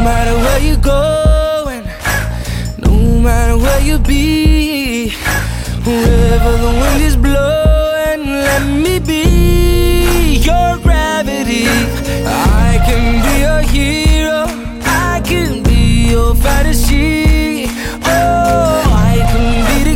matter where you're going, no matter where you be, wherever the wind is blowing, let me be your gravity.